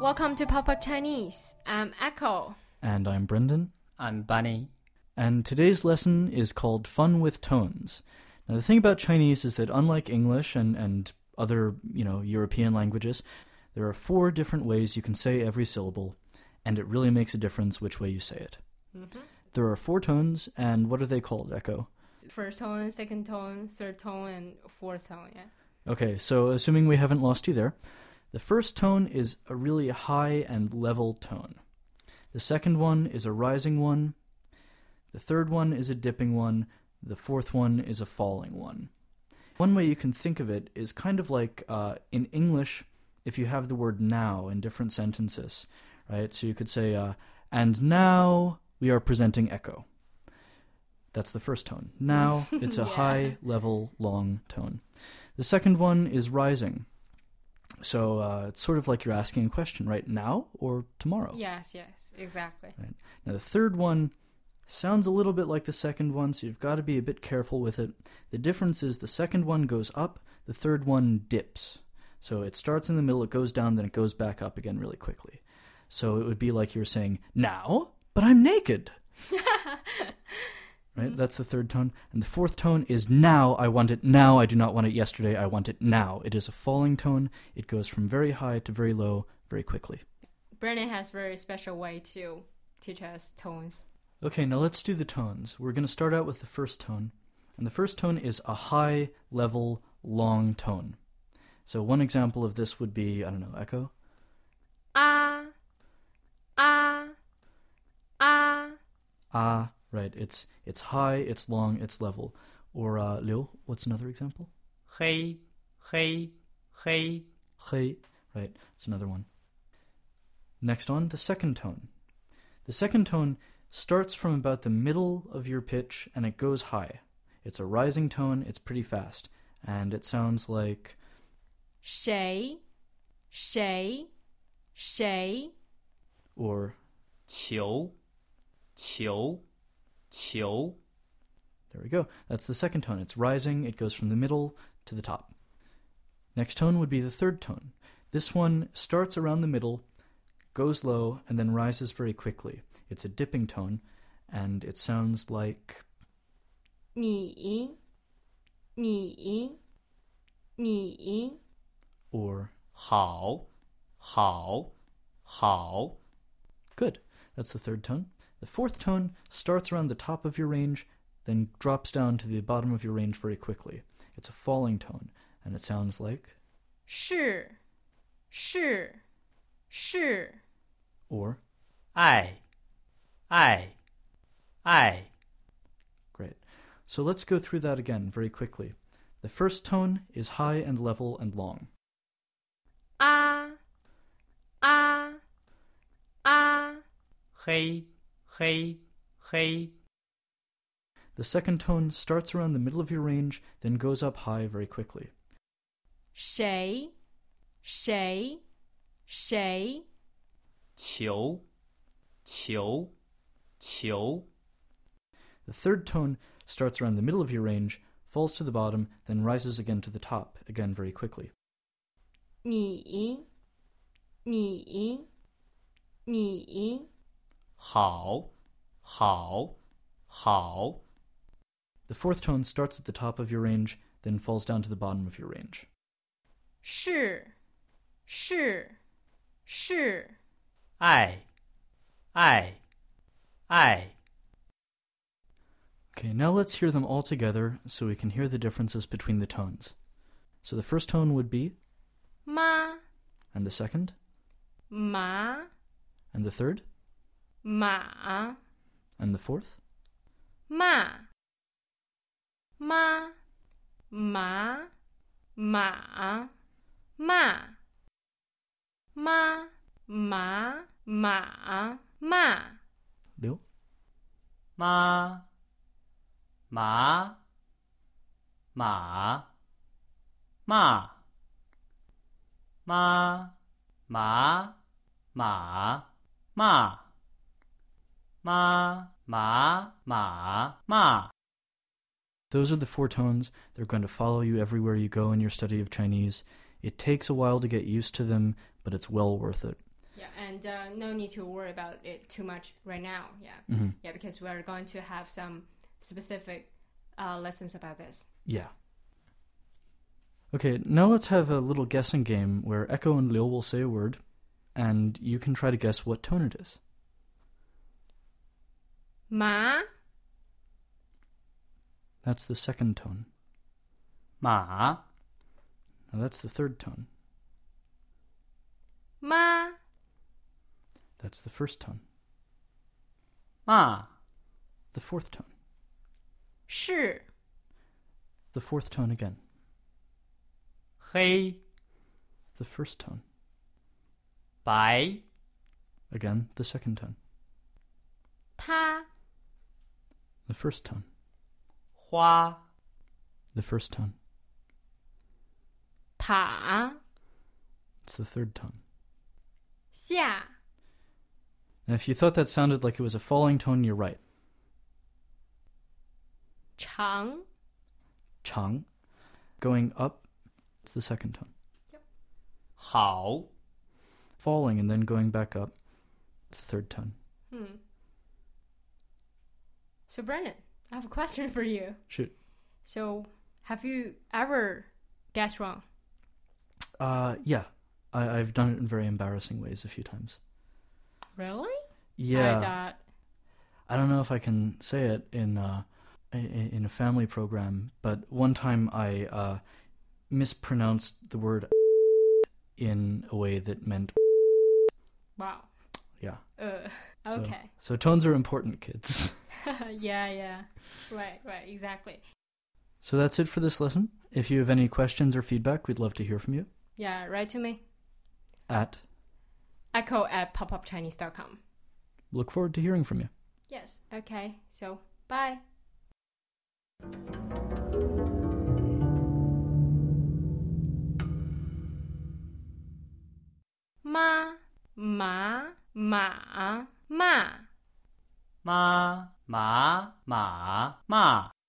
Welcome to Pop Up Chinese. I'm Echo. And I'm Brendan. I'm Bunny. And today's lesson is called Fun with Tones. Now, the thing about Chinese is that unlike English and other, European languages, there are 4 different ways you can say every syllable, and it really makes a difference which way you say it. Mm-hmm. There are 4 tones, and what are they called, Echo? First tone, second tone, third tone, and fourth tone, yeah. Okay, so assuming we haven't lost you there, the first tone is a really high and level tone. The second one is a rising one. The third one is a dipping one. The fourth one is a falling one. One way you can think of it is kind of like in English, if you have the word now in different sentences, right? So you could say, and now we are presenting Echo. That's the first tone. Now, it's a high, level, long tone. The second one is rising. So it's sort of like you're asking a question, right? Now or tomorrow? Yes, exactly. Right. Now, the third one sounds a little bit like the second one, so you've got to be a bit careful with it. The difference is the second one goes up, the third one dips. So it starts in the middle, it goes down, then it goes back up again really quickly. So it would be like you're saying, now, but I'm naked. Right? That's the third tone. And the fourth tone is now. I want it now. I do not want it yesterday. I want it now. It is a falling tone. It goes from very high to very low very quickly. Brennan has a very special way to teach us tones. Okay, now let's do the tones. We're going to start out with the first tone. And the first tone is a high, level, long tone. So one example of this would be, I don't know, Echo? Ah. Right. It's high, it's long, it's level. Or Liu, what's another example? Hey. Hey. Right, that's another one. Next on, the second tone. The second tone starts from about the middle of your pitch and it goes high. It's a rising tone, it's pretty fast. And it sounds like... 谁 Or... 球 There we go. That's the second tone. It's rising. It goes from the middle to the top. Next tone would be the third tone. This one starts around the middle, goes low, and then rises very quickly. It's a dipping tone, and it sounds like... 你 Or... 好 Good. That's the third tone. The fourth tone starts around the top of your range, then drops down to the bottom of your range very quickly. It's a falling tone, and it sounds like... 是 Or... 爱 Great. So let's go through that again very quickly. The first tone is high and level and long. 啊黑 The second tone starts around the middle of your range, then goes up high very quickly. 谁球 The third tone starts around the middle of your range, falls to the bottom, then rises again to the top, again very quickly. 你好 The fourth tone starts at the top of your range, then falls down to the bottom of your range. 是爱 Okay, now let's hear them all together so we can hear the differences between the tones. So the first tone would be... 妈 And the second? 马 And the third? 马 And the fourth? 妈马马马马妈马马马 Liu? 妈 马 马 骂 妈 马 马 骂 妈 马 马 骂 Those are the 4 tones. They're going to follow you everywhere you go in your study of Chinese. It takes a while to get used to them, but it's well worth it. Yeah. Yeah, and no need to worry about it too much right now. Yeah, yeah, because we're going to have some specific lessons about this. Yeah. Okay, now let's have a little guessing game where Echo and Liu will say a word, and you can try to guess what tone it is. 马 That's the second tone. 马 Now that's the third tone. 妈 That's the first tone. 骂 The fourth tone. 是 The fourth tone again. 黑 The first tone. 白 Again, the second tone. 他 The first tone. 花 The first tone. 塔 It's the third tone. 下 Now, if you thought that sounded like it was a falling tone, you're right. 长 Chang. Going up, it's the second tone. 好 Falling and then going back up, it's the third tone. So Brennan, I have a question for you. Shoot. So have you ever guessed wrong? Yeah. I've done it in very embarrassing ways a few times. Really? Yeah. I thought... I don't know if I can say it in a family program, but one time I mispronounced the word in a way that meant... Wow. Yeah. Okay. So tones are important, kids. Yeah. Right, exactly. So that's it for this lesson. If you have any questions or feedback, we'd love to hear from you. Yeah, write to me. At echo@popupchinese.com. look forward to hearing from you. Yes, okay. So, bye. Ma, ma, ma, ma. 妈妈马马